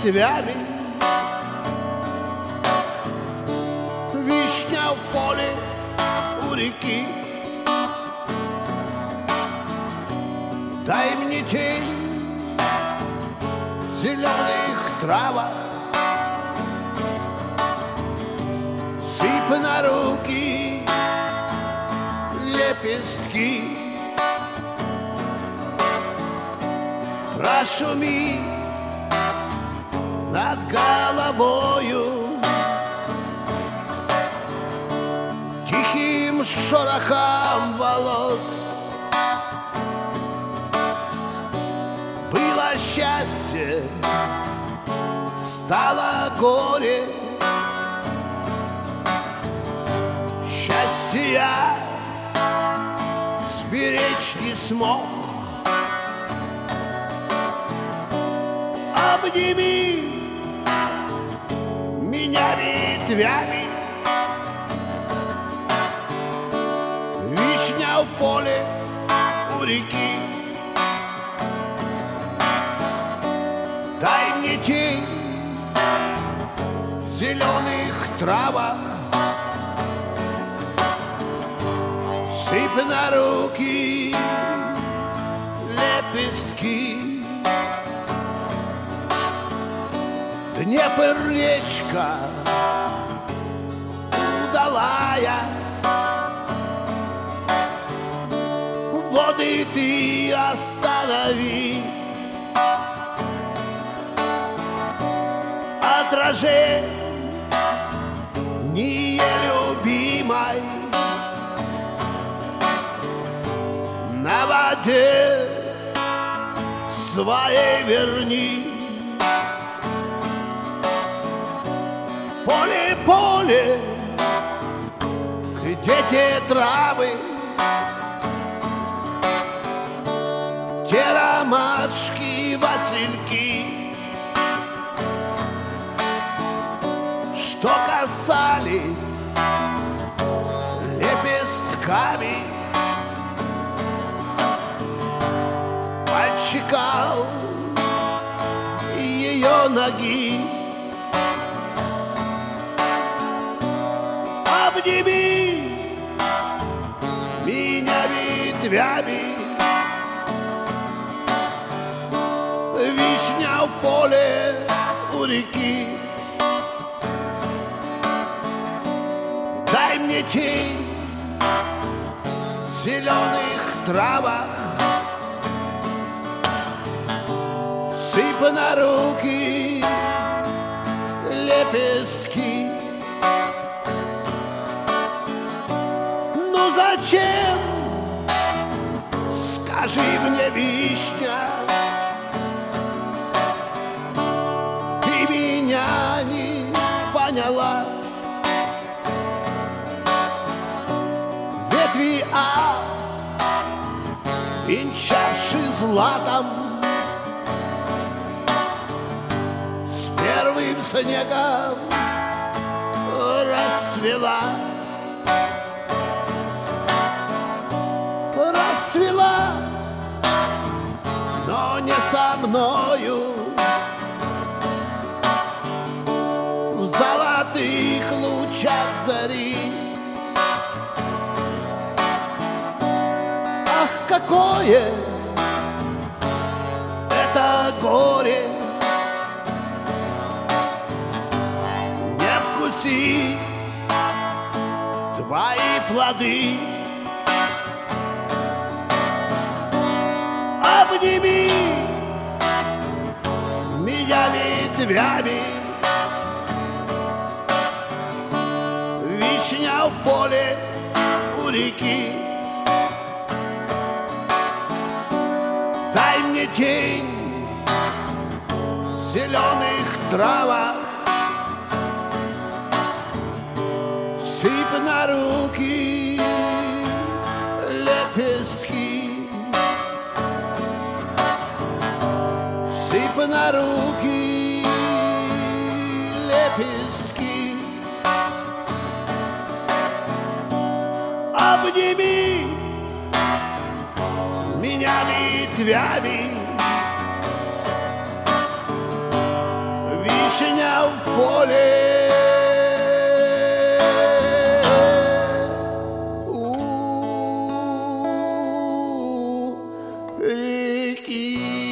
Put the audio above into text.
ветвями. Вишня в поле у реки. Дай мне тень в зеленых травах, сыпь на руки лепестки. Прошуми над головою тихим шорохом волос. Было счастье, стало горе. Счастье я сберечь не смог. Обними меня ветвями. Вишня в поле у реки. Дай мне тень в зеленых травах, сыпь на руки лепестки. Днепр речка удалая, воды ты останови. Отражение любимой на воде своей верни. Поле, поле, где те травы, те ромашки, васильки, что касались лепестками пальчиков ее ноги. Обними меня ветвями. Вишня в поле у реки. Дай мне тень в зеленых травах, сыпь на руки лепестки. Ну зачем, скажи мне, вишня, ты меня не поняла? Ветви венчавши златом, с первым снегом расцвела. Расцвела, но не со мною. В золотых лучах зари. Ах, какое это горе! Не вкусить твои плоды. Обними меня ветвями. Вишня в поле у реки. Дай мне тень в зеленых травах, сыпь на руки лепестки. Сыпь на руки лепестки. Обними меня ветвями. вишня в поле. У реки.